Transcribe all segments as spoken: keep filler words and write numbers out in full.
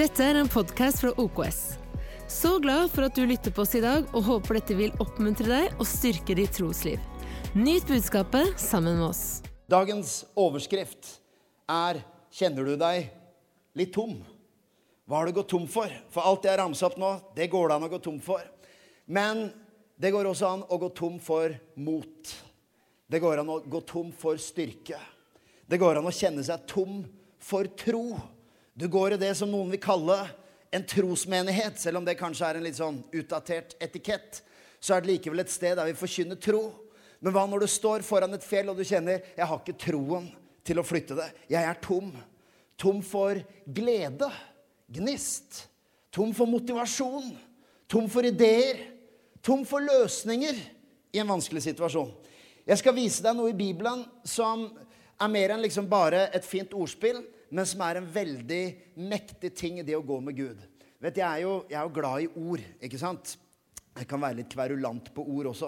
Dette er en podcast fra O K S. Så glad for at du lytter på oss i dag, og håper dette vil oppmuntre deg og styrke ditt trosliv. Nyt budskapet sammen med oss. Dagens overskrift er: kjenner du deg litt tom? Hva har du gått tom for? For alt jeg ramser opp nå, det går det an å gå tom for. Men det går også an å gå tom for mot. Det går an å gå tom for styrke. Det går an å kjenne seg tom for tro. Du går i det som noen vil kalle en trosmenighet, selv om det kanskje er en litt sånn utdatert etikett, så er det likevel et sted der vi forkynner tro. Men hva når du står foran et fjell og du kjenner, jeg har ikke troen til å flytte det. Jeg er tom. Tom for glede, gnist. Tom for motivasjon. Tom for ideer. Tom for løsninger i en vanskelig situasjon. Jeg skal vise deg noe i Bibelen som er mer enn liksom bare et fint ordspill, men som er en veldig mektig ting i det å gå med Gud. Vet, jeg er jo, jeg er jo glad i ord, ikke sant? Jeg kan være litt kverulant på ord også.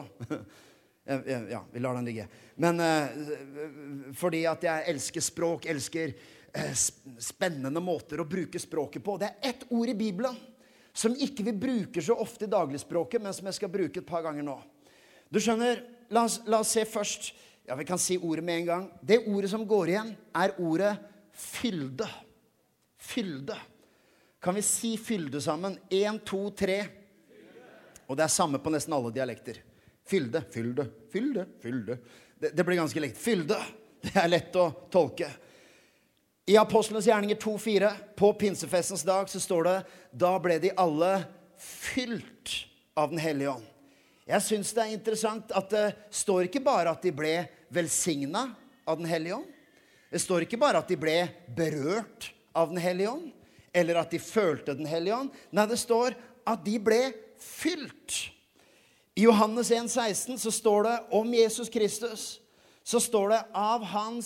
Ja, vi lar den ligge. Men uh, fordi at jeg elsker språk, elsker uh, spennende måter å bruke språket på. Det er ett ord i Bibelen som ikke vi bruker så ofte i dagligspråket, men som jeg skal bruke et par ganger nå. Du skjønner, la oss, la oss se først, ja, vi kan si ordet med en gang. Det ordet som går igjen er ordet fylde. Fylde. Kan vi si fylde sammen? En, to, tre. Og det er samme på nesten alle dialekter. Fylde, fylde, fylde, fylde. Det, det blir ganske lett. Fylde. Det er lett å tolke. I Apostlenes gjerninger to fire, på pinsefestens dag, så står det: da ble de alle fylt av den hellige ånd. Jeg synes det er interessant at det står ikke bare at de ble velsignet av den hellige ånd. Det står ikke bare at de ble berørt av den hellige ånd, eller at de følte den hellige ånd. Nei, det står at de ble fylt. I Johannes en seksten så står det om Jesus Kristus, så står det: av hans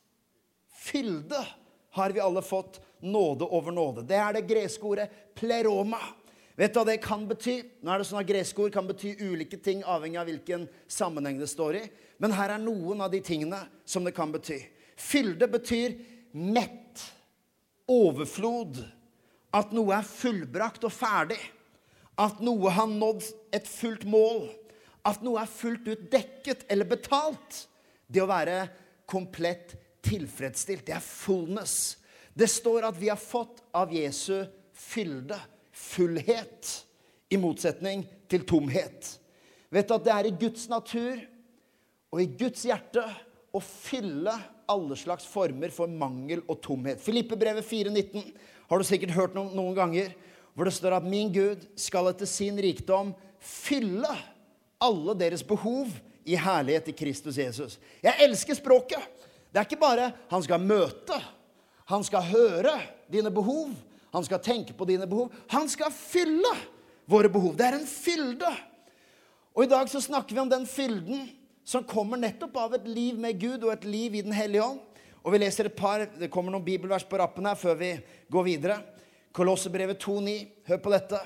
fylde har vi alle fått nåde over nåde. Det er det greske ordet pleroma. Vet du hva det kan bety? Nå er det sånn at greske ord kan bety ulike ting avhengig av hvilken sammenheng det står i. Men her er noen av de tingene som det kan bety. Fylde betyr mett, overflod, at noe er fullbrakt og ferdig, at noe har nådd et fullt mål, at noe er fullt ut dekket eller betalt. Det å være komplett tilfredsstilt, det er fullness. Det står at vi har fått av Jesu fylde, fullhet, i motsetning til tomhet. Vet du at det er i Guds natur og i Guds hjerte å fylle alle slags former for mangel og tomhet. Filippebrevet fire nitten har du sikkert hørt noen, noen ganger, hvor det står at min Gud skal etter sin rikdom fylle alle deres behov i herlighet i Kristus Jesus. Jeg elsker språket. Det er ikke bare han skal møte, han skal høre dine behov, han skal tenke på dine behov, han skal fylle våre behov. Det er en fylde. Og i dag så snakker vi om den fylden som kommer nettopp av et liv med Gud og et liv i den hellige ånd. Og vi leser et par, det kommer noen bibelvers på rappen her før vi går videre. Kolossebrevet to ni, hør på dette.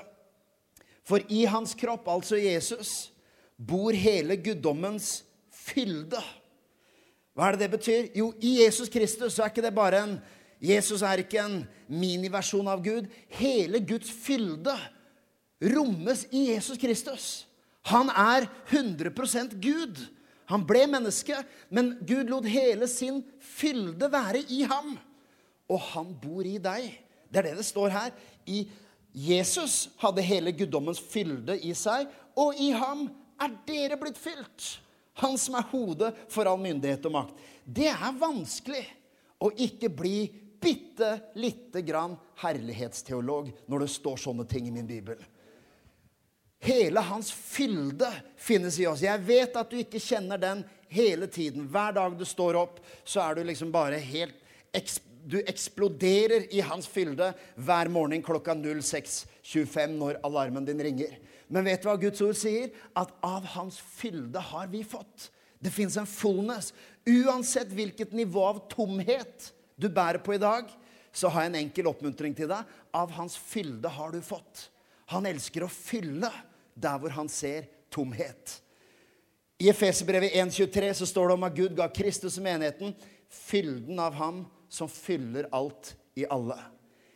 For i hans kropp, altså Jesus, bor hele guddommens fylde. Hva er det det betyr? Jo, i Jesus Kristus så er ikke det bare en, Jesus er ikke en miniversjon av Gud. Hele Guds fylde rommes i Jesus Kristus. Han er hundre prosent Gud. Han ble menneske, men Gud lot hele sin fylde være i ham. Og han bor i deg. Det er det det står her. I Jesus hadde hele guddommens fylde i seg, og i ham er dere blitt fylt. Han som er hodet for all myndighet og makt. Det er vanskelig å ikke bli bitte lite grann herlighetsteolog når det står sånne ting i min bibel. Hele hans fylde finnes i oss. Jeg vet at du ikke kjenner den hele tiden. Hver dag du står opp, så er du liksom bare helt, du eksploderer i hans fylde hver morgen klokka null seks tjuefem når alarmen din ringer. Men vet du hva Guds ord sier? At av hans fylde har vi fått. Det finnes en fullness. Uansett hvilket nivå av tomhet du bærer på i dag, så har jeg en enkel oppmuntring til deg. Av hans fylde har du fått. Han elsker å fylle der hvor han ser tomhet. I Efeserbrevet en tjuetre så står det om at Gud ga Kristus i menigheten fylden av ham som fyller alt i alle.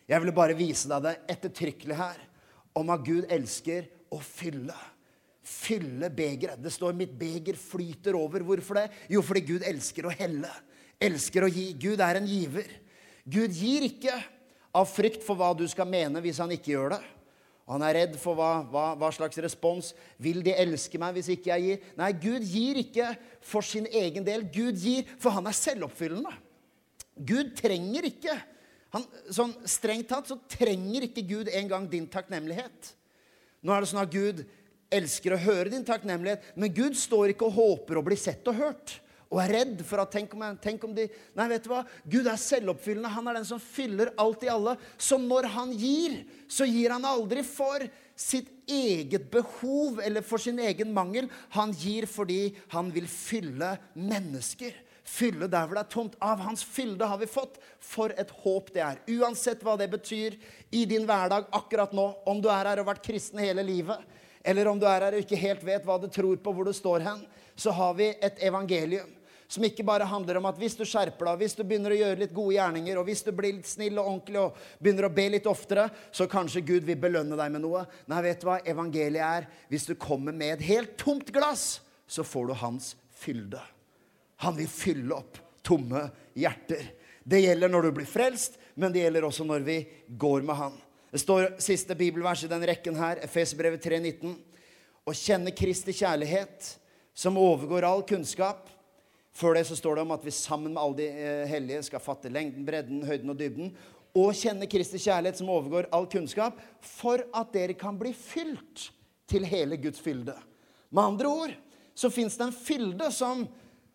Jeg ville bare vise deg det ettertrykkelig her, om at Gud elsker å fylle. Fylle begeret. Det står mitt beger flyter over. Hvorfor det? Jo, fordi Gud elsker å helle. Elsker å gi. Gud er en giver. Gud gir ikke av frykt for hva du skal mene hvis han ikke gjør det. Han er redd for hva, hva, hva slags respons. Vil de elske meg hvis ikke jeg gir? Nei, Gud gir ikke for sin egen del. Gud gir, for han er selvoppfyllende. Gud trenger ikke, han, sånn strengt tatt, så trenger ikke Gud en gang din takknemlighet. Nå er det sånn at Gud elsker å høre din takknemlighet, men Gud står ikke og håper å bli sett og hørt, og er redd for at, tenk om, tenk om de, nei, vet du hva? Gud er selvoppfyllende, han er den som fyller alt i alle, så når han gir, så gir han aldri for sitt eget behov, eller for sin egen mangel, han gir fordi han vil fylle mennesker, fylle der hvor det er tomt. Av hans fylde har vi fått, for et håp det er. Uansett hva det betyr i din hverdag akkurat nå, om du er her og vært kristen hele livet, eller om du er her og ikke helt vet hva du tror på, hvor du står hen, så har vi et evangelium som ikke bare handler om at hvis du skjerper deg, hvis du begynner å gjøre litt gode gjerninger, og hvis du blir litt snill og ordentlig og begynner å be litt oftere, så kanskje Gud vil belønne deg med noe. Nei, vet du hva evangeliet er? Hvis du kommer med et helt tomt glass, så får du hans fylde. Han vil fylle opp tomme hjerter. Det gjelder når du blir frelst, men det gjelder også når vi går med han. Det står siste bibelvers i den rekken her, Efesbrevet tre nitten. Å kjenne Kristi kjærlighet, som overgår all kunnskap. Før det så står det om at vi sammen med alle de hellige skal fatte lengden, bredden, høyden og dybden. Og kjenne Kristi kjærlighet, som overgår all kunnskap, for at dere kan bli fylt til hele Guds fylde. Med andre ord, så finnes det en fylde som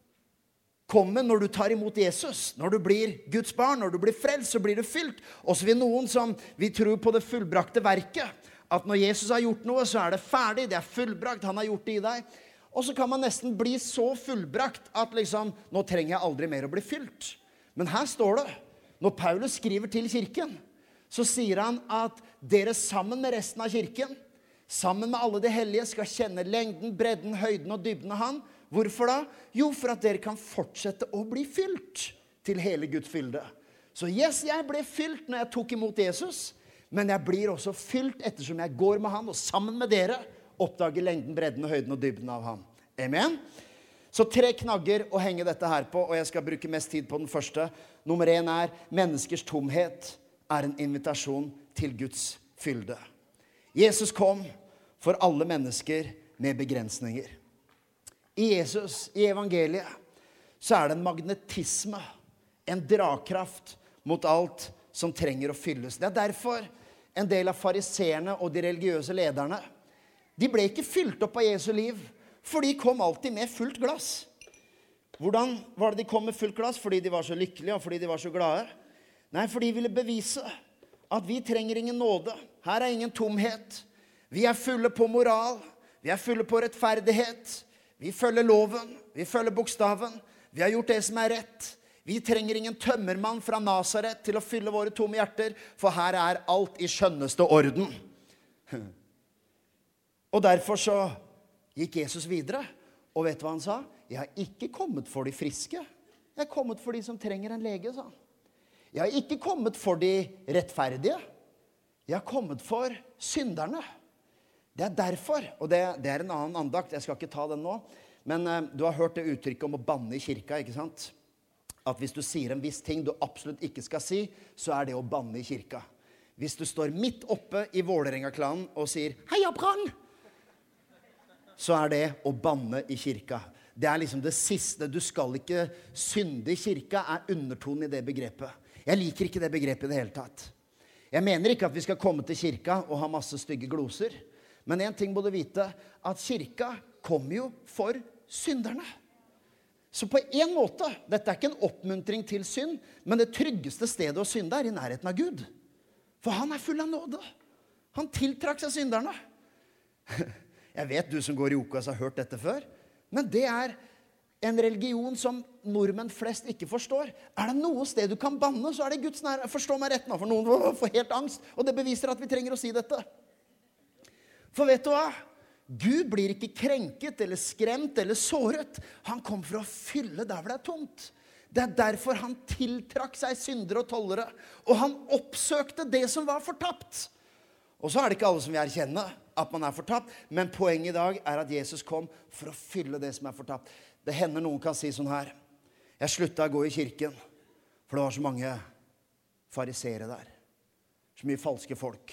kommer når du tar imot Jesus. Når du blir Guds barn, når du blir frelst, så blir du fylt. Og så vil noen som vi tror på det fullbrakte verket, at når Jesus har gjort noe, så er det ferdig, det er fullbrakt, han har gjort det i deg. Og så kan man nesten bli så fullbrakt at liksom, nå trenger jeg aldri mer å bli fylt. Men her står det, når Paulus skriver til kirken, så sier han at dere sammen med resten av kirken, sammen med alle de hellige, skal kjenne lengden, bredden, høyden og dybden av han. Hvorfor da? Jo, for at dere kan fortsette å bli fylt til hele Guds fylde. Så yes, jeg ble fylt når jeg tok imot Jesus, men jeg blir også fylt ettersom jeg går med han, og sammen med dere oppdager lengden, bredden, høyden og dybden av han. Amen? Så tre knagger å henge dette her på, og jeg skal bruke mest tid på den første. Nummer en er, menneskers tomhet er en invitasjon til Guds fylde. Jesus kom for alle mennesker med begrensninger. I Jesus, i evangeliet, så er det en magnetisme, en dragkraft mot alt som trenger å fylles. Det er derfor en del av fariserene og de religiøse lederne, de ble ikke fylt opp av Jesu liv, for de kom alltid med fullt glass. Hvordan var det de kom med fullt glass? Fordi de var så lykkelige og fordi de var så glade? Nei, for de ville bevise at vi trenger ingen nåde. Her er ingen tomhet. Vi er fulle på moral. Vi er fulle på rettferdighet. Vi følger loven, vi følger bokstaven, vi har gjort det som er rett. Vi trenger ingen tømmermann fra Nazaret til å fylle våre tomme hjerter, for her er alt i skjønneste orden. Og derfor så gikk Jesus videre, og vet du hva han sa? Jeg har ikke kommet for de friske, jeg har kommet for de som trenger en lege, sa han. Jeg har ikke kommet for de rettferdige, jeg har kommet for synderne. Det er derfor, og det, det er en annen andakt, jeg skal ikke ta den nå, men uh, du har hørt det uttrykket om å banne i kirka, ikke sant? At hvis du sier en viss ting du absolutt ikke skal si, så er det å banne i kirka. Hvis du står midt oppe i Vålerenga-klanen og sier, heia Brann! Så er det å banne i kirka. Det er liksom det siste, du skal ikke synde i kirka, er undertonen i det begrepet. Jeg liker ikke det begrepet i det hele tatt. Jeg mener ikke at vi skal komme til kirka og ha masse stygge gloser, men en ting må du vite, at kirka kommer jo for synderne. Så på en måte, dette er ikke en oppmuntring til synd, men det tryggeste stedet å synde er i nærheten av Gud. For han er full av nåde. Han tiltrakk seg synderne. Jeg vet du som går i O K S har hørt dette før, men det er en religion som nordmenn flest ikke forstår. Er det noe sted du kan banne, så er det Guds nærhet. Forstå meg rett nå, for noen får helt angst, og det beviser at vi trenger å si dette. For vet du hva? Gud blir ikke krenket eller skremt eller såret. Han kom for å fylle der hvor det er tomt. Det er derfor han tiltrakk seg syndere og tollere. Og han oppsøkte det som var fortapt. Og så er det ikke alle som vil erkjenne at man er fortapt. Men poenget i dag er at Jesus kom for å fylle det som er fortapt. Det hender noen kan si sånn her. Jeg sluttet å gå i kirken, for det var så mange farisere der. Så mye falske folk.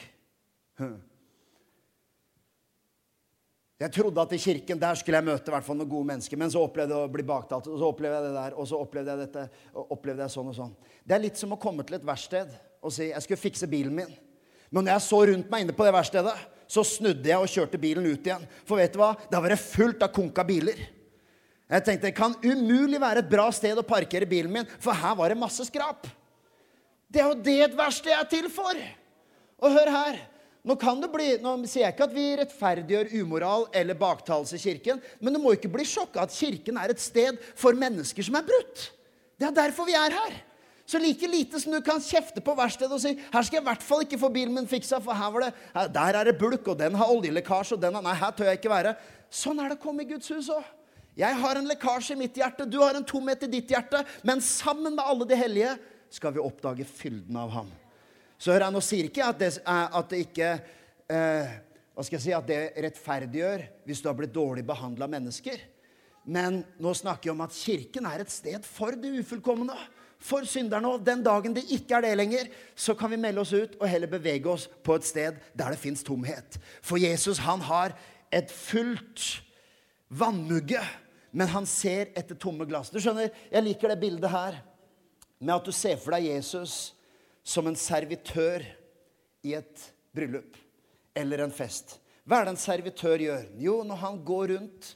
Jeg trodde at i kirken, der skulle jeg møte i hvert fall noen gode mennesker, men så opplevde jeg å bli baktalt, og så opplevde jeg det der, og så opplevde jeg dette, og opplevde jeg sånn og sånn. Det er litt som å komme til et verksted og si, jeg skulle fikse bilen min. Men når jeg så rundt meg inne på det verkstedet, så snudde jeg og kjørte bilen ut igjen. For vet du hva? Da var det fullt av konka biler. Jeg tenkte, det kan umulig være et bra sted å parkere bilen min, for her var det masse skrap. Det er jo det et verksted er til for. Og hør her. Nå kan det bli, nå sier jeg ikke at vi rettferdiggjør umoral eller baktalelse i kirken, men det må ikke bli sjokket at kirken er et sted for mennesker som er brutt. Det er derfor vi er her. Så like lite som du kan kjefte på verkstedet og si, her skal jeg i hvert fall ikke få bilen min fiksa, for her var det, her, der er det bulk, og den har oljelekkasje, og den har, nei, her tør jeg ikke være. Sånn er det å komme i Guds hus også. Jeg har en lekkasje i mitt hjerte, du har en tomhet i ditt hjerte, men sammen med alle de hellige skal vi oppdage fylden av ham. Så hør jeg, nå sier ikke at det, at det ikke, eh, hva skal jeg si, at det rettferdiggjør hvis du har blitt dårlig behandlet av mennesker. Men nå snakker jeg om at kirken er et sted for det ufullkomne, for synderne, og den dagen det ikke er det lenger, så kan vi melde oss ut og heller bevege oss på et sted der det finnes tomhet. For Jesus, han har et fullt vannmugge, men han ser etter tomme glass. Du skjønner, jeg liker det bildet her, med at du ser for deg Jesus som en servitør i et bryllup eller en fest. Hva er det en servitør gjør? Jo, når han går rundt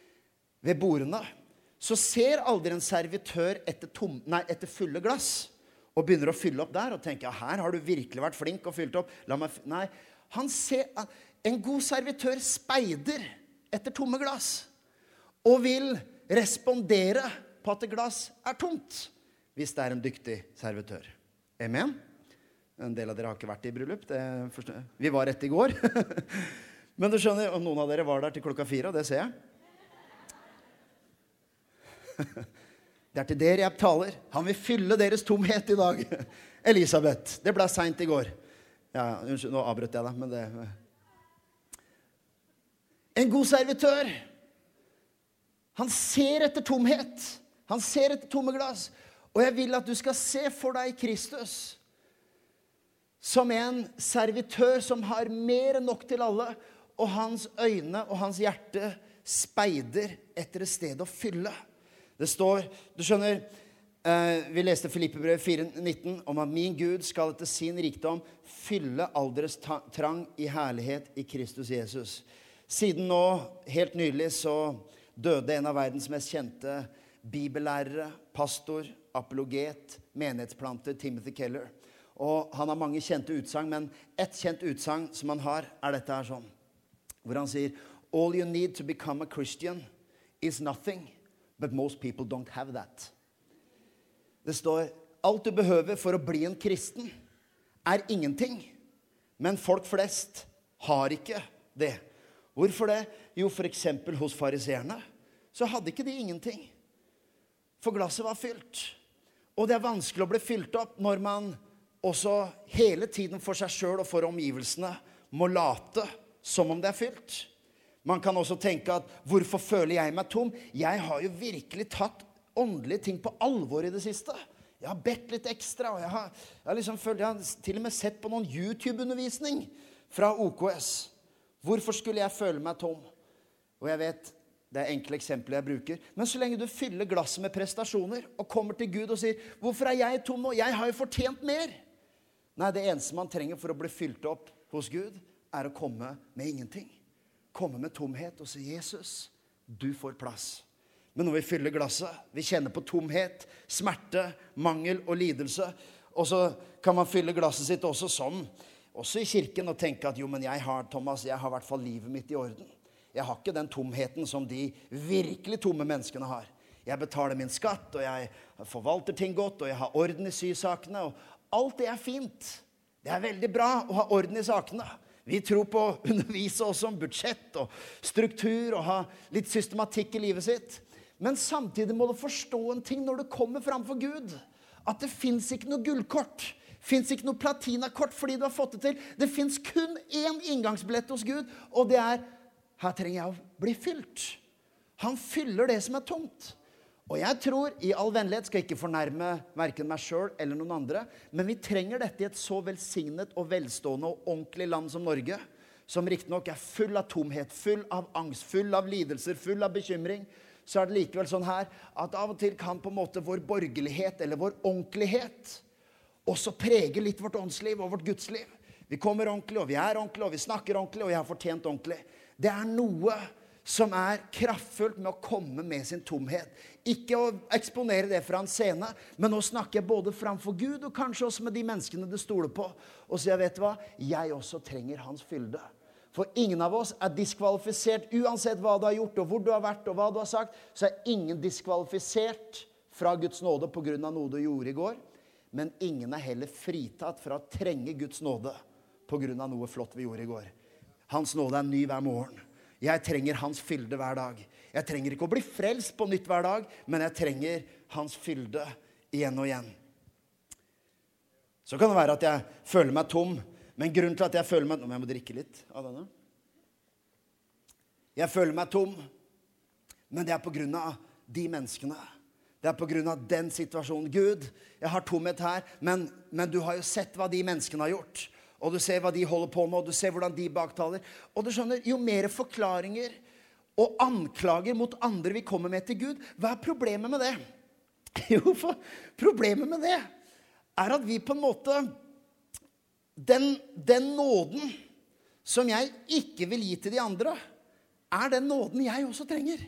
ved bordene, så ser aldri en servitør etter, tom, nei, etter fulle glass og begynner å fylle opp der og tenker, ja, her har du virkelig vært flink og fylt opp. La meg, nei, han ser, en god servitør speider etter tomme glass og vil respondere på at et glass er tomt hvis det er en dyktig servitør. Amen? En del av dere har ikke vært i bryllup. Det forstår jeg. Vi var rett i går. Men du skjønner, om noen av dere var der til klokka fire, og det ser jeg. Det er til dere jeg taler. Han vil fylle deres tomhet i dag. Elisabeth, det ble sent i går. Ja, unnskyld, nå avbrøt jeg deg, men det... En god servitør. Han ser etter tomhet. Han ser etter tomme glass. Og jeg vil at du skal se for deg Kristus som en servitør som har mer enn nok til alle, og hans øyne og hans hjerte speider etter et sted å fylle. Det står, du skjønner, eh, vi leste Filippebrevet fire nitten om at min Gud skal etter sin rikdom fylle all deres ta- trang i herlighet i Kristus Jesus. Siden nå, helt nylig, så døde en av verdens mest kjente bibellærere, pastor, apologet, menighetsplanter, Timothy Keller. Og han har mange kjente utsagn, men et kjent utsagn som han har, er dette her sånn. Hvor han sier, all you need to become a Christian is nothing, but most people don't have that. Det står, alt du behøver for å bli en kristen er ingenting, men folk flest har ikke det. Hvorfor det? Jo, for eksempel hos fariseerne, så hadde ikke de ingenting. For glasset var fylt. Og det er vanskelig å bli fylt opp når man også hele tiden for seg selv og for omgivelsene må late som om det er fylt. Man kan også tenke at, hvorfor føler jeg meg tom? Jeg har jo virkelig tatt åndelige ting på alvor i det siste. Jeg har bedt litt ekstra, og jeg har, jeg har, liksom følt, jeg har til og med sett på noen YouTube-undervisning fra O K S. Hvorfor skulle jeg føle meg tom? Og jeg vet, det er enkle eksempler jeg bruker. Men så lenge du fyller glasset med prestasjoner og kommer til Gud og sier, hvorfor er jeg tom nå? Jeg har jo fortjent mer. Nei, det eneste man trenger for å bli fylt opp hos Gud er å komme med ingenting. Komme med tomhet og si, Jesus, du får plass. Men når vi fyller glasset, vi kjenner på tomhet, smerte, mangel og lidelse, og så kan man fylle glasset sitt også sånn, også i kirken, og tenke at jo, men jeg har, Thomas, jeg har i hvert fall livet mitt i orden. Jeg har ikke den tomheten som de virkelig tomme menneskene har. Jeg betaler min skatt, og jeg forvalter ting godt, og jeg har orden i sysakene, og alt det er fint. Det er veldig bra å ha orden i sakene. Vi tror på å undervise også om budsjett og struktur, og ha litt systematikk i livet sitt. Men samtidig må du forstå en ting når du kommer fram for Gud. At det finnes ikke noe gullkort. Det finnes ikke noe platinakort fordi du har fått det til. Det finnes kun en inngangsbillett hos Gud, og det er, her trenger jeg å bli fylt. Han fyller det som er tomt. Og jeg tror, i all vennlighet, skal jeg ikke fornærme hverken meg selv eller noen andre, men vi trenger dette i et så velsignet og velstående og ordentlig land som Norge, som riktig nok er full av tomhet, full av angst, full av lidelser, full av bekymring. Så er det likevel sånn her, at av og til kan på en måte vår borgerlighet eller vår ordentlighet også prege litt vårt åndsliv og vårt gudsliv. Vi kommer ordentlig, og vi er ordentlig, og vi snakker ordentlig, og jeg har fortjent ordentlig. Det er noe som er kraftfullt med å komme med sin tomhet. Ikke å eksponere det fra en scene, men nå snakker jeg både framfor Gud, og kanskje også med de menneskene du stoler på. Og så jeg vet hva, jeg også trenger hans fylde. For ingen av oss er diskvalifisert, uansett hva du har gjort, og hvor du har vært, og hva du har sagt, så er ingen diskvalifisert fra Guds nåde på grunn av noe du gjorde i går. Men ingen er heller fritatt fra å trenge Guds nåde på grunn av noe flott vi gjorde i går. Hans nåde er ny hver morgen. Jeg trenger hans fylde hver dag. Jeg trenger ikke å bli frelst på nytt hver dag, men jeg trenger hans fylde igjen og igjen. Så kan det være at jeg føler meg tom, men grunnen til at jeg føler meg... Nå må jeg må drikke litt av denne. Jeg føler meg tom, men det er på grunn av de menneskene. Det er på grunn av den situasjonen. Gud, jeg har tomhet her, men, men du har jo sett hva de menneskene har gjort. Og du ser hva de holder på med, og du ser hvordan de baktaler. Og du skjønner, jo mer forklaringer og anklager mot andre vi kommer med til Gud, hva er problemet med det? Jo, for problemet med det er at vi på en måte, den, den nåden som jeg ikke vil gi til de andre, er den nåden jeg også trenger.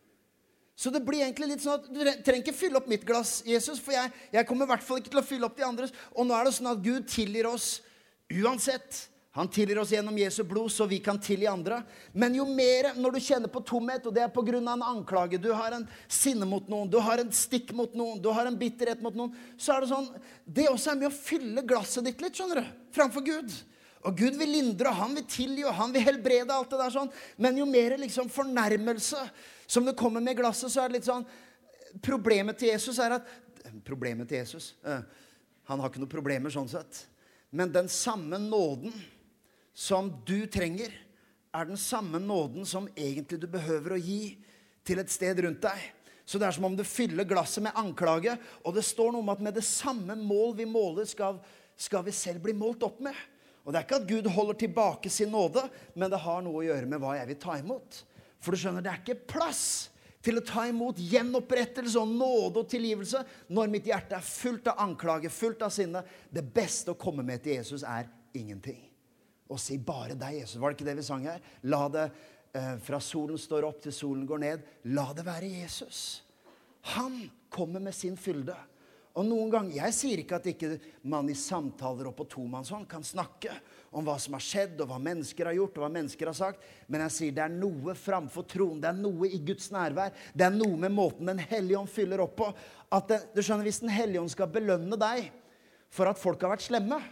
Så det blir egentlig litt sånn at du trenger ikke fylle opp mitt glass, Jesus, for jeg, jeg kommer i hvert fall ikke til å fylle opp de andres. Og nå er det sånn at Gud tilgir oss uansett. Han tilgir oss gjennom Jesu blod, så vi kan tilgi andre. Men jo mer, når du kjenner på tomhet, og det er på grunn av en anklage, du har en sinne mot noen, du har en stikk mot noen, du har en bitterhet mot noen, så er det sånn, det også er med å fylle glasset ditt litt, skjønner du, framfor Gud. Og Gud vil lindre, og han vil tilgi, og han vil helbrede alt det der sånn. Men jo mer liksom fornærmelse som det kommer med glasset, så er det litt sånn, problemet til Jesus er at, problemet til Jesus, han har ikke noen problemer sånn sett. Men den samme nåden som du trenger, er den samme nåden som egentlig du behøver å gi til et sted rundt deg. Så det er som om du fyller glasset med anklage, og det står noe om at med det samme mål vi måler skal, skal vi selv bli målt opp med. Og det er ikke at Gud holder tilbake sin nåde, men det har noe å gjøre med hva jeg vil ta imot. For du skjønner, det er ikke plass til å ta imot gjenopprettelse og nåde og tilgivelse når mitt hjerte er fullt av anklage, fullt av sinne. Det beste å komme med til Jesus er ingenting. Og si bare deg, Jesus. Var det ikke det vi sang her? La det, eh, fra solen står opp til solen går ned, la det være Jesus. Han kommer med sin fylde. Og noen ganger, jeg sier ikke at ikke man i samtaler og på tomannshånd kan snakke om hva som har skjedd, og hva mennesker har gjort, og hva mennesker har sagt. Men jeg sier det er noe framfor troen, det er noe i Guds nærvær. Det er noe med måten den Hellige Ånd fyller opp på. At det, du skjønner, hvis den Hellige Ånd skal belønne deg for at folk har vært slemme,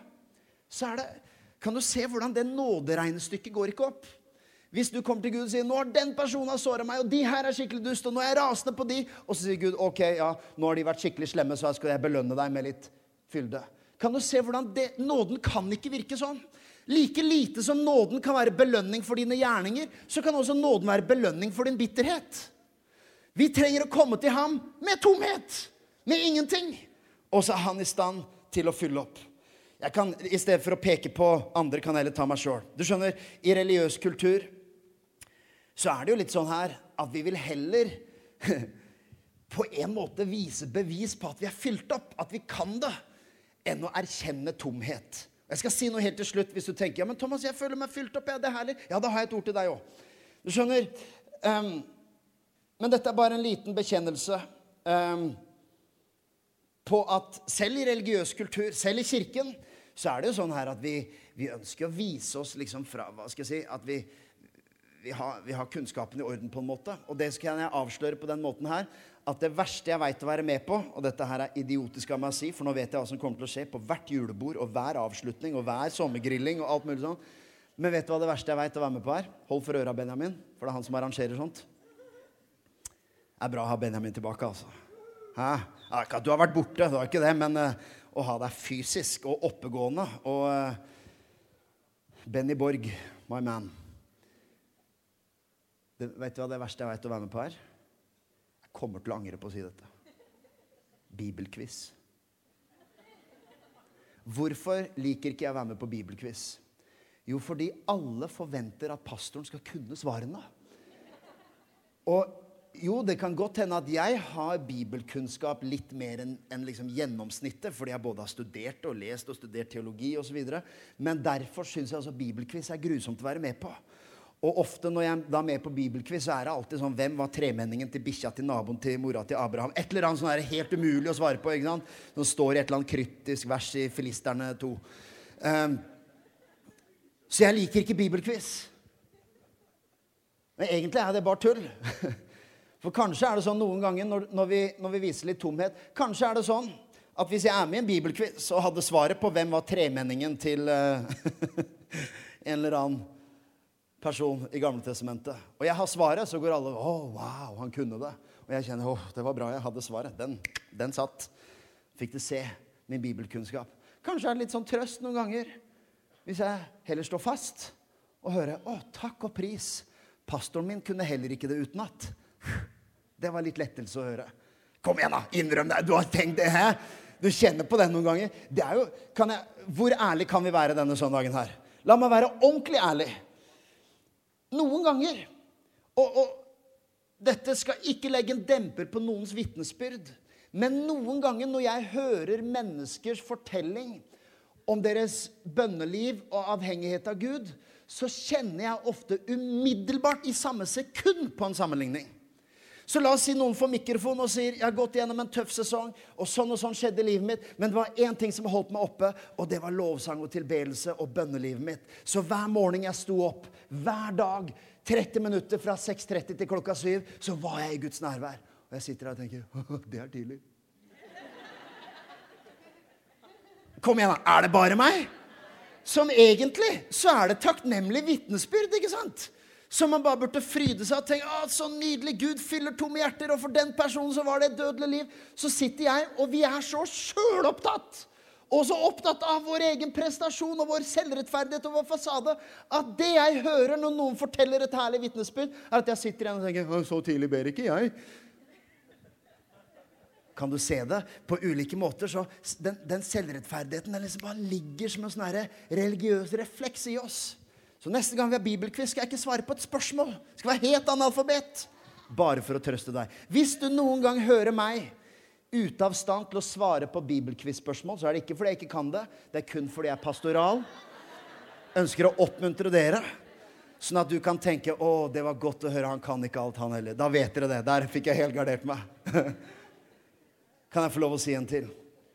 så er det, kan du se hvordan det nåderegnestykket går ikke opp. Hvis du kommer til Gud og sier, nå har den personen såret meg, og de her er skikkelig dust, og nå er jeg rasende på de, og så sier Gud, ok, ja, nå har de vært skikkelig slemme, så skal jeg belønne deg med litt fylde. Kan du se hvordan det, nåden kan ikke virke sånn? Like lite som nåden kan være belønning for dine gjerninger, så kan også nåden være belønning for din bitterhet. Vi trenger å komme til ham med tomhet, med ingenting, og så er han i stand til å fylle opp. Jeg kan, i stedet for å peke på andre, kan jeg heller ta meg selv. Du skjønner, i religiøs kultur, så er det jo litt sånn her, at vi vil heller på en måte vise bevis på at vi er fylt opp, at vi kan det, enn å erkjenne tomhet. Jeg skal si noe helt til slutt, hvis du tenker, ja, men Thomas, jeg føler meg fylt opp, ja, det er herlig. Ja, da har jeg et ord til deg også. Du skjønner, um, men dette er bare en liten bekjennelse um, på at selv i religiøs kultur, selv i kirken, så er det jo sånn her at vi, vi ønsker å vise oss liksom fra, hva skal jeg si, at vi, vi, har, vi har kunnskapen i orden på en måte. Og det skal jeg avsløre på den måten her, at det verste jeg vet å være med på, og dette her er idiotisk av meg å si, for nå vet jeg hva som kommer til å skje på hvert julebord, og hver avslutning, og hver sommergrilling, og alt mulig sånn. Men vet du hva det verste jeg vet å være med på her? Hold for øra, Benjamin, for det er han som arrangerer sånt. Det er bra å ha Benjamin tilbake, altså. Hæ? Ja, ikke at du har vært borte, det var ikke det, men uh, å ha deg fysisk og oppegående. Og uh, Benny Borg, my man. Det, vet du hva det verste jeg vet å være med på her? Jeg kommer til å angre på å si dette. Bibelquiz. Hvorfor liker ikke jeg å være med på bibelquiz? Jo, fordi alle forventer at pastoren skal kunne svarene. Og jo, det kan godt hende at jeg har bibelkunnskap litt mer enn en liksom gjennomsnittet, fordi jeg både har studert og lest og studert teologi og så videre. Men derfor synes jeg altså bibelquiz er grusomt å være med på. Og ofte når jeg da er med på bibelquiz, så er det alltid sånn, hvem var tremenningen til bikkja til naboen til mora til Abraham? Et eller annet sånn er helt umulig å svare på, ikke sant? Som står i et eller annet kryptisk vers i Filisterne to. Um, så jeg liker ikke bibelquiz. Men egentlig er det bare tull. For kanskje er det sånn noen ganger når, når, vi, når vi viser litt tomhet, kanskje er det sånn at hvis jeg er med i en bibelquiz og hadde svaret på hvem var tremenningen til uh, en eller annen person i Gamle Testamentet, og jeg har svaret, så går alle, åh, wow, han kunne det. Og jeg kjenner, åh, det var bra, jeg hadde svaret. Den, den satt. Fikk det se, min bibelkunnskap. Kanskje er det litt sånn trøst noen ganger, hvis jeg heller står fast og hører, åh, takk og pris. Pastoren min kunne heller ikke det utenat. Det var litt lettelse å høre. Kom igjen da, innrøm deg, du har tenkt det her. Du kjenner på den noen ganger. Det er jo, kan jeg, hvor ærlig kan vi være denne søndagen her? La meg være ordentlig ærlig. Noen ganger, og, og dette skal ikke legge en demper på noens vittnesbyrd, men noen ganger når jeg hører menneskers fortelling om deres bønneliv og avhengighet av Gud, så kjenner jeg ofte umiddelbart i samme sekund på en sammenligning. Så la oss si noen får mikrofon og sier, jeg har gått gjennom en tøff sesong, og sånn og sånn skjedde i livet mitt, men det var en ting som holdt meg oppe, og det var lovsang og tilbedelse og bønnelivet mitt. Så hver morgen jeg sto opp, hver dag, tretti minutter fra seks tretti til klokka syv, så var jeg i Guds nærvær. Og jeg sitter her og tenker, det er tidlig. Kom igjen da, er det bare meg? Som egentlig, så er det takknemlig vittnesbyrd, ikke sant? Så man bare burde fryde seg og tenke, ah, så nydelig, Gud fyller tomme hjerter, og for den personen så var det et dødelig liv. Så sitter jeg, og vi er så selvopptatt, og så opptatt av vår egen prestasjon, og vår selvrettferdighet, og vår fasade, at det jeg hører når noen forteller et herlig vittnesbyrd, er at jeg sitter igjen og tenker, så tidlig ber ikke jeg. Kan du se det på ulike måter, så den, den selvrettferdigheten, den liksom bare ligger som en sånn her religiøs refleks i oss. Så neste gang vi har bibelquiz skal jeg ikke svare på et spørsmål. Jeg skal være helt analfabet. Bare for å trøste deg. Hvis du noen gang hører meg ute av stand til å svare på bibelquiz-spørsmål, så er det ikke fordi jeg ikke kan det. Det er kun fordi jeg er pastoral. Ønsker å oppmuntre dere. Sånn at du kan tenke, å, det var godt å høre, han kan ikke alt han heller. Da vet dere det. Der fikk jeg helt gardert meg. Kan jeg få lov å si en til?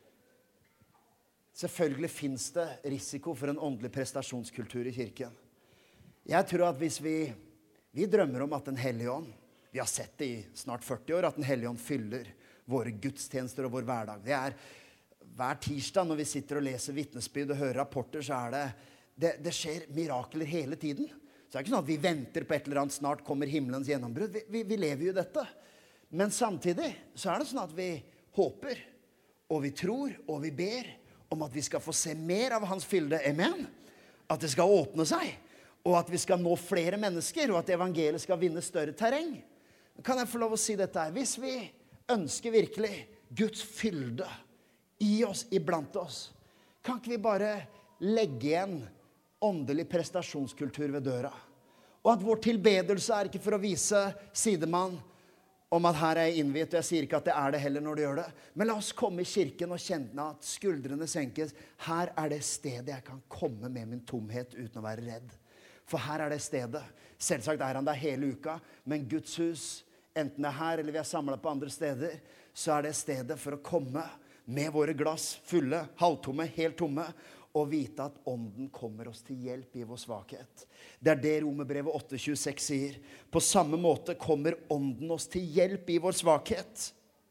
Selvfølgelig finnes det risiko for en åndelig prestasjonskultur i kirken. Jeg tror at hvis vi, vi drømmer om at den hellige ånd, vi har sett det i snart førti år, at den hellige ånd fyller våre gudstjenester og vår hverdag. Det er hver tirsdag når vi sitter og leser vittnesbyrd og hører rapporter, så er det, det, det skjer mirakler hele tiden. Så det er ikke sånn at vi venter på et eller annet, snart kommer himmelens gjennombrudd. Vi, vi, vi lever jo i dette. Men samtidig så er det sånn at vi håper, og vi tror, og vi ber om at vi skal få se mer av hans fylde. Amen. At det skal åpne seg. Og at vi skal nå flere mennesker, og at evangeliet skal vinne større terreng. Kan jeg få lov å si dette her? Hvis vi ønsker virkelig Guds fylde i oss, iblant oss, kan ikke vi bare legge igjen åndelig prestasjonskultur ved døra? Og at vår tilbedelse er ikke for å vise sidemann om at her er jeg innviet, og jeg sier ikke at det er det heller når du gjør det. Men la oss komme i kirken og kjenne at skuldrene senkes. Her er det stedet jeg kan komme med min tomhet uten å være redd. For her er det stedet. Selvsagt er han der hele uka, men Guds hus, enten det er her eller vi er samlet på andre steder, så er det stedet for å komme med våre glass fulle, halvtomme, helt tomme, og vite at ånden kommer oss til hjelp i vår svakhet. Det er det Romerbrevet åtte tjueseks sier. På samme måte kommer ånden oss til hjelp i vår svakhet.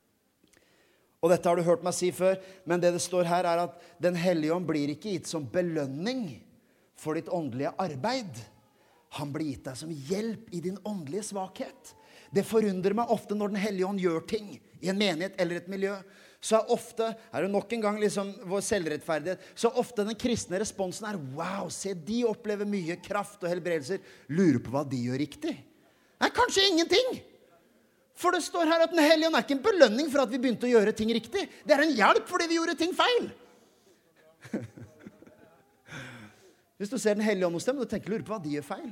Og dette har du hørt meg si før, men det det står her er at den hellige ånd blir ikke gitt som belønning for ditt åndelige arbeid. Han blir gitt deg som hjelp i din åndelige svakhet. Det forundrer meg ofte når den hellige ånd gjør ting i en menighet eller et miljø. Så er ofte, er det nok en gang liksom vår selvrettferdighet, så ofte den kristne responsen er, wow, se, de opplever mye kraft og helbredelser. Lurer på hva de gjør riktig. Nei, kanskje ingenting. For det står her at den hellige ånd er ikke en belønning for at vi begynte å gjøre ting riktig. Det er en hjelp fordi vi gjorde ting feil. Hvis du ser den hellige ånd hos dem, du tenker, lurer på hva de gjør feil.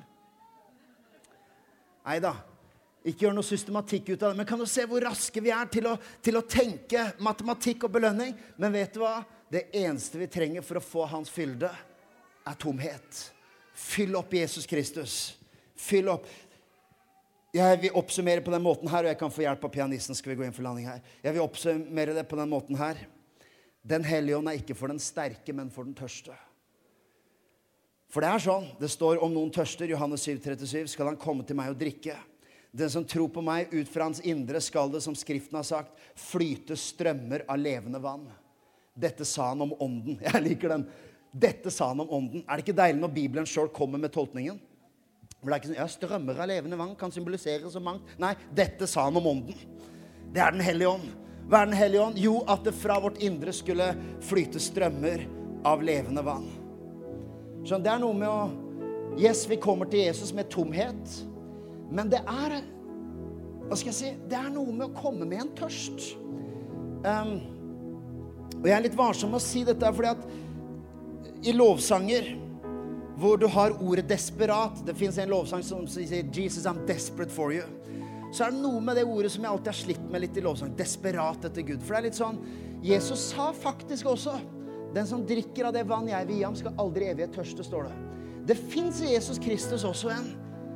Neida. Ikke gjør noe systematikk ut av det, men kan du se hvor raske vi er til å, til å tenke matematikk og belønning? Men vet du hva? Det eneste vi trenger for å få hans fylde er tomhet. Fyll opp Jesus Kristus. Fyll opp. Jeg vil oppsummere på den måten her, og jeg kan få hjelp av pianisten, skal vi gå inn for landing her. Jeg vil oppsummere det på den måten her. Den hellige ånd er ikke for den sterke, men for den tørste. For det er sånn, det står om noen tørster, Johannes syv trettisju, skal han komme til meg og drikke. Den som tror på meg, ut fra hans indre skal det, som Skriften har sagt, flyte strømmer av levende vann. Dette sa han om ånden. Jeg liker den. Dette sa han om ånden. Er det ikke deilig når Bibelen selv kommer med tolkningen? For det er ikke sånn, ja, strømmer av levende vann kan symbolisere så mangt. Nei, dette sa han om ånden. Det er den hellige ånd. Hva er den hellige ånd? Jo, at det fra vårt indre skulle flyte strømmer av levende vann. Så det er noe med å, yes, vi kommer til Jesus med tomhet, men det er, hva skal jeg si, det er noe med å komme med en tørst. Um, og jeg er litt varsom med å si dette, fordi at i lovsanger, hvor du har ordet desperat, det finnes en lovsang som sier, Jesus, I'm desperate for you. Så er det noe med det ordet som jeg alltid har slitt med litt i lovsang, desperat etter Gud. For det er litt sånn, Jesus sa faktisk også, den som drikker av det vann jeg vil gi ham, skal aldri evig tørste, står det. Det finnes i Jesus Kristus også en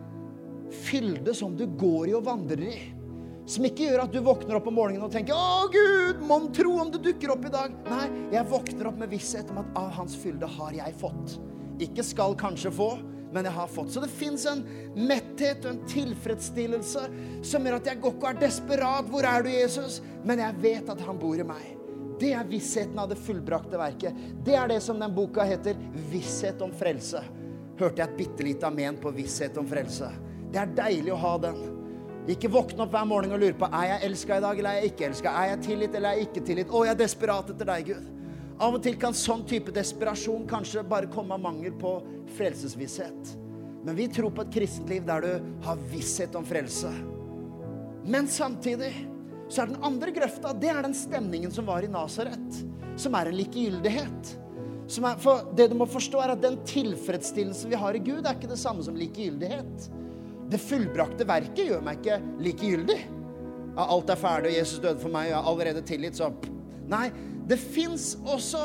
fylde som du går i og vandrer i, som ikke gjør at du våkner opp om morgenen og tenker, å Gud, mon tro om du dukker opp i dag. Nei, jeg våkner opp med visshet om at av hans fylde har jeg fått. Ikke skal kanskje få, men jeg har fått. Så det finnes en metthet og en tilfredsstillelse som gjør at jeg går ikke og er desperat. Hvor er du, Jesus? Men jeg vet at han bor i meg. Det er vissheten av det fullbrakte verket. Det er det som den boka heter, Visshet om frelse. Hørte jeg et bittelite amen på visshet om frelse. Det er deilig å ha den. Ikke våkne opp hver morgen og lure på, er jeg elsket i dag, eller er jeg ikke elsket? Er jeg tilgitt, eller er jeg ikke tilgitt? Å, jeg er desperat etter deg, Gud. Av og til kan sånn type desperasjon kanskje bare komme av mangel på frelsesvisshet. Men vi tror på et kristent liv der du har visshet om frelse. Men samtidig så er den andre grøfta, det er den stemningen som var i Nazaret, som er en likegyldighet. Som er, for det du må forstå er at den tilfredsstillelsen vi har i Gud er ikke det samme som likegyldighet. Det fullbrakte verket gjør meg ikke likegyldig. Ja, alt er ferdig, og Jesus døde for meg, og jeg har allerede tilgitt, så nei, det finnes også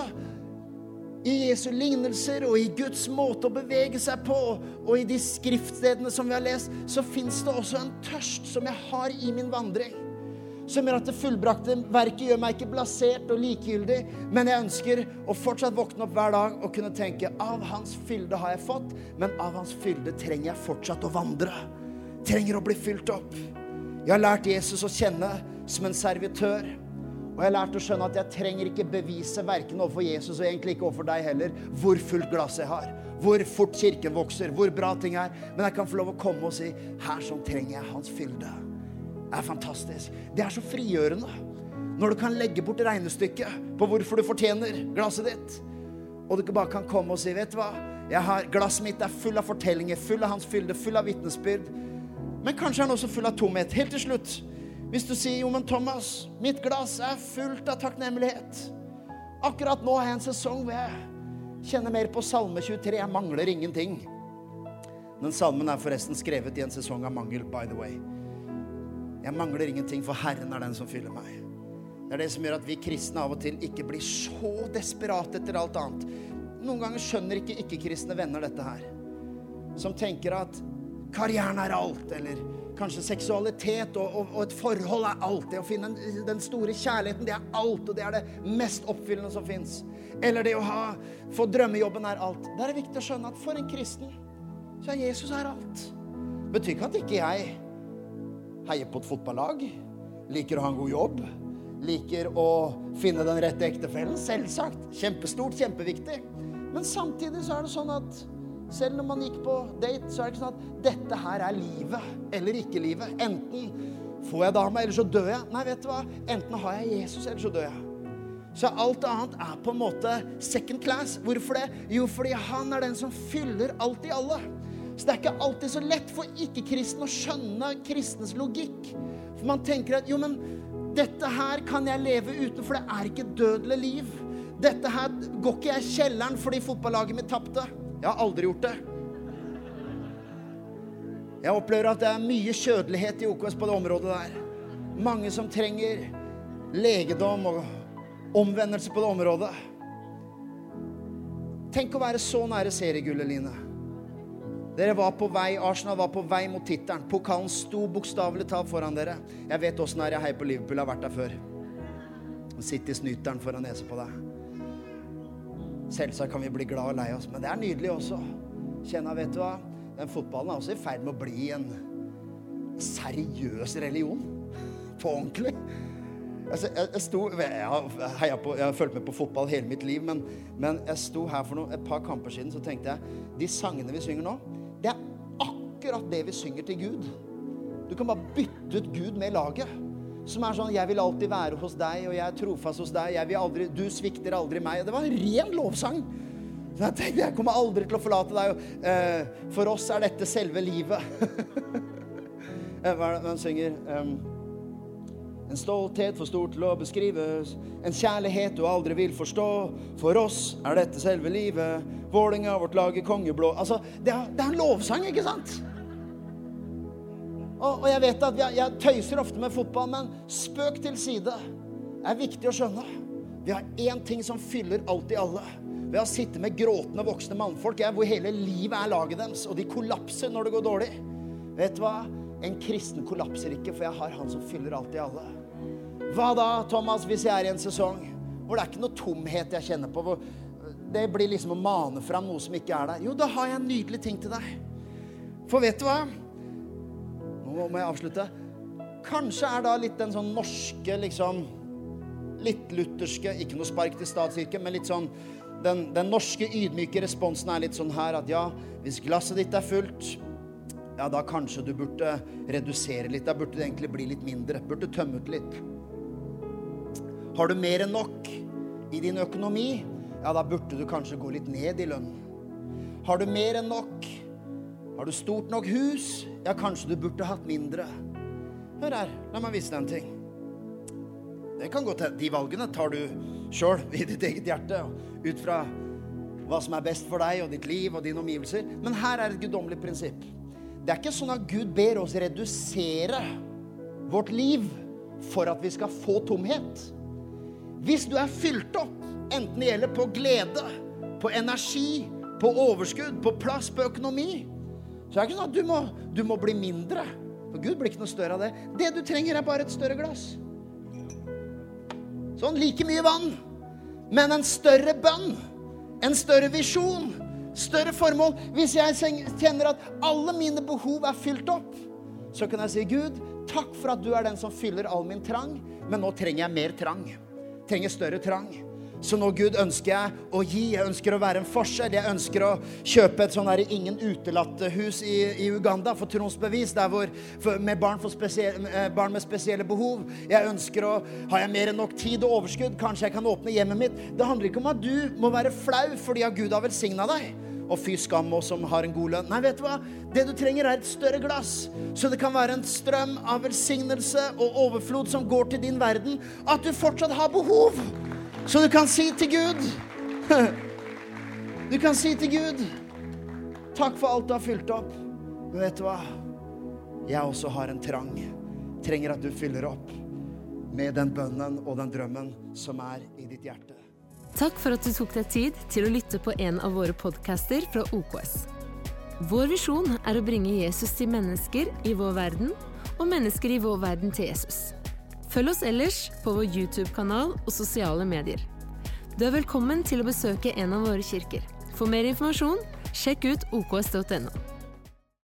i Jesu lignelser og i Guds måte å bevege seg på, og i de skriftstedene som vi har lest, så finnes det også en tørst som jeg har i min vandring, som gjør at det fullbrakte verket gjør meg ikke blasert og likegyldig, men jeg ønsker å fortsatt våkne opp hver dag og kunne tenke, av hans fylde har jeg fått, men av hans fylde trenger jeg fortsatt å vandre, trenger å bli fylt opp. Jeg har lært Jesus å kjenne som en servitør, og jeg har lært å skjønne at jeg trenger ikke bevise hverken overfor Jesus og egentlig ikke overfor deg heller, hvor fullt glass jeg har, hvor fort kirken vokser, hvor bra ting er, men jeg kan få lov å komme og si, her som trenger jeg hans fylde. Det er fantastisk. Det er så frigjørende når du kan legge bort regnestykket på hvorfor du fortjener glasset ditt, og du ikke bare kan komme og si, vet du hva, jeg har, glasset mitt er full av fortellinger, full av hans fylde, full av vittnesbyrd, men kanskje er han også full av tomhet. Helt til slutt, hvis du sier, jo, men Thomas, mitt glass er fullt av takknemlighet. Akkurat nå har jeg en sesong hvor jeg kjenner mer på Salme tjuetre, jeg mangler ingenting. Den salmen er forresten skrevet i en sesong av mangel, by the way. Jeg mangler ingenting, for Herren er den som fyller meg. Det er det som gjør at vi kristne av og til ikke blir så desperate etter alt annet. Noen ganger skjønner ikke ikke-kristne venner dette her, som tenker at karrieren er alt, eller kanskje seksualitet og, og, og et forhold er alt. Det å finne den, den store kjærligheten, det er alt, og det er det mest oppfyllende som finnes. Eller det å ha, få drømmejobben er alt. Det er viktig å skjønne at for en kristen, så er Jesus er alt. Betyr ikke at ikke jeg heier på et fotballag, liker å ha en god jobb, liker å finne den rette ektefellen, selvsagt, kjempestort, kjempeviktig. Men samtidig så er det sånn at Selv når man gikk på date, så er det ikke sånn at dette her er livet eller ikke livet. Enten får jeg dame, eller så dør jeg. Nei, vet du hva? Enten har jeg Jesus, eller så dør jeg. Så alt annet er på en måte second class. Hvorfor det? Jo, fordi han er den som fyller alt i alle. Så det er ikke alltid så lett for ikke-kristen å skjønne kristens logikk. For man tenker at, jo, men dette her kan jeg leve uten, for det er ikke dødelig liv. Dette her går ikke jeg i kjelleren fordi fotballaget mitt tappte. Jeg har aldri gjort det. Jeg opplever at det er mye kjødelighet i O K S på det området der. Mange som trenger legedom og omvendelse på det området. Tenk å være så nære seriegullet, Line. Dere var på vei, Arsenal var på vei mot tittelen. Pokalen sto bokstavelig talt foran dere. Jeg vet hvordan er jeg heier på Liverpool, jeg har vært der før. Og sitter i snyteren foran nese på deg. Selvsagt kan vi bli glad og lei oss, men det er nydelig også. Kjenner, vet du hva? Den fotballen er også i ferd med å bli en seriøs religion. På ordentlig. Altså, jeg, jeg, sto, jeg, har på, jeg har følt med på fotball hele mitt liv, men, men jeg sto her for noe, et par kamper siden, så tenkte jeg, de sangene vi synger nå, det er akkurat det vi synger til Gud. Du kan bare bytte ut Gud med laget. Som er sånn, jeg vil alltid være hos deg, og jeg er trofast hos deg, jeg vil aldri, du svikter aldri meg. Det var en ren lovsang. Så jeg tenkte, jeg kommer aldri til å forlate deg. Og, uh, for oss er dette selve livet. Hva er det man synger? Um, en stolthet for stort til å beskrives, en kjærlighet du aldri vil forstå. For oss er dette selve livet, Vålinga vårt lag i kongeblå. Altså, det er, det er en lovsang, ikke sant? Og, og jeg vet at jeg, jeg tøyser ofte med fotball, men spøk til side er viktig å skjønne. Vi har en ting som fyller alt i alle. Vi har sittet med gråtende voksne mannfolk, jeg, hvor hele livet er laget deres, og de kollapser når det går dårlig. Vet du hva? En kristen kollapser ikke, for jeg har han som fyller alt i alle. Hva da, Thomas, hvis jeg er i en sesong hvor det er ikke noe tomhet jeg kjenner på, hvor det blir liksom å mane fram noe som ikke er der? Jo, da har jeg en nydelig ting til deg. For vet du hva? Nå må jeg avslutte. Kanskje er da litt den sånn norske, liksom, litt lutherske, ikke noe spark til statskirken, men litt sånn, den, den norske ydmyke responsen er litt sånn her, at ja, hvis glasset ditt er fullt, ja, da kanskje du burde redusere litt, da burde det egentlig bli litt mindre, burde tømme ut litt. Har du mer enn nok i din økonomi, ja, da burde du kanskje gå litt ned i lønn. Har du mer enn nok, har du stort nok hus, ja, kanskje du burde hatt mindre. Hør her, la meg vise deg en ting. Det kan gå til, de valgene tar du selv i ditt eget hjerte, ut fra hva som er best for deg og ditt liv og dine omgivelser. Men her er et guddommelig prinsipp. Det er ikke sånn at Gud ber oss redusere vårt liv for at vi skal få tomhet. Hvis du er fylt opp, enten det gjelder på glede, på energi, på overskudd, på plass, på økonomi, så er det ikke sånn at du må, du må bli mindre. For Gud blir ikke noe større av det. Det du trenger er bare et større glass. Sånn, like mye vann, men en større bønn, en større visjon, større formål. Hvis jeg kjenner at alle mine behov er fylt opp, så kan jeg si, Gud, takk for at du er den som fyller all min trang, men nå trenger jeg mer trang. Trenger større trang. Så nå, Gud, ønsker jeg å gi, jeg ønsker å være en forskjell, jeg ønsker å kjøpe et sånn her ingen utelattehus i, i Uganda for trosbevis, der hvor, for, med barn, for spesielle, barn med spesielle behov. Jeg ønsker å, har jeg mer enn nok tid og overskudd, kanskje jeg kan åpne hjemmet mitt. Det handler ikke om at du må være flau fordi at Gud har velsignet deg. Og fy skam oss som har en god lønn. Nei, vet du hva? Det du trenger er et større glass, så det kan være en strøm av velsignelse og overflod som går til din verden, at du fortsatt har behov. Så du kan si til Gud, du kan si til Gud, takk for alt du har fylt opp. Men vet du hva? Jeg også har en trang. Trenger at du fyller opp med den bønnen og den drømmen som er i ditt hjerte. Takk for at du tok deg tid til å lytte på en av våre podcaster fra O K S. Vår visjon er å bringe Jesus til mennesker i vår verden, og mennesker i vår verden til Jesus. Følg oss ellers på vår YouTube-kanal og sosiale medier. Du er velkommen til å besøke en av våre kirker. For mer informasjon, sjekk ut o k s punktum n o.